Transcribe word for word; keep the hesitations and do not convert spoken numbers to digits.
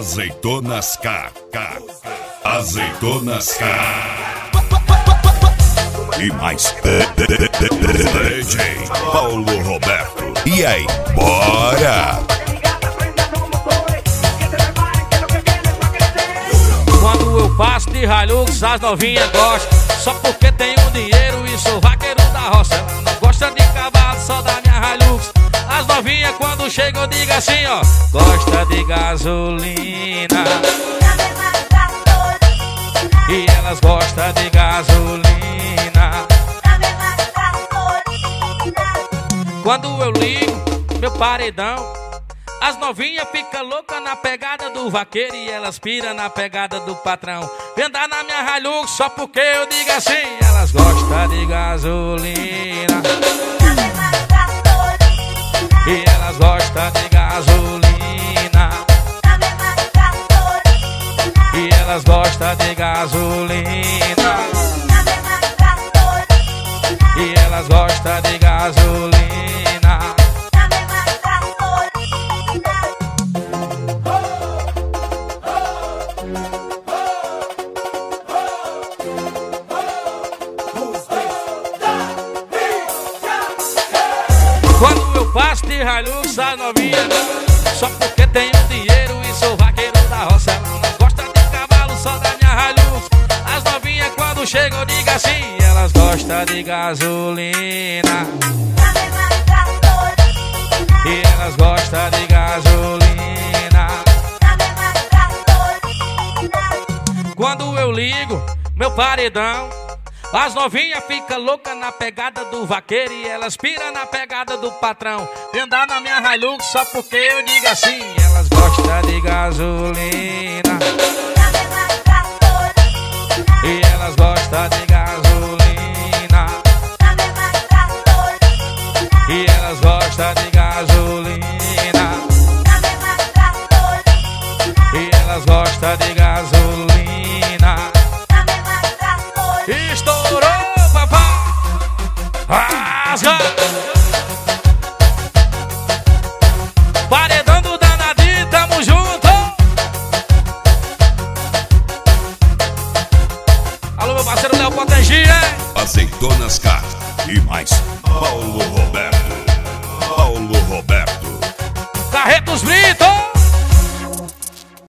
Azeitonas K, K, Azeitonas K. E mais D J Paulo Roberto. E aí, bora! Quando eu passo de Hilux, as novinhas gostam. Só porque tenho dinheiro e sou vaqueiro da roça. Ela não gosta de cavalo, só da minha Hilux. As novinhas quando chegam eu digo assim, ó: gosta de gasolina. E elas gostam de gasolina. Quando eu ligo meu paredão, as novinhas ficam loucas na pegada do vaqueiro e elas piram na pegada do patrão. Vem andar na minha Hilux só porque eu digo assim, elas gostam de gasolina. E elas gostam de gasolina. E elas gostam de gasolina. E elas gostam de gasolina. Quando eu passo de Hilux, as novinhas só porque tenho dinheiro e sou vaqueiro da roça. Ela não gosta de cavalo, só da minha Hilux. As novinhas quando chegam eu digo assim, elas gostam de gasolina. E elas gostam de gasolina. Quando eu ligo meu paredão, as novinhas ficam loucas na pegada do vaqueiro e elas piram na pegada do patrão. Vem andar na minha Hilux só porque eu digo assim, elas gostam de gasolina. E elas gostam de gasolina. E elas gostam de gasolina. E elas gostam de gasolina. Estourou, papai! Rasga! Paredão do danadinho, tamo junto! Alô, meu parceiro Léo Potengi, hein? Azeitonas K e mais Paulo Roberto. Paulo Roberto. Carretos Brito!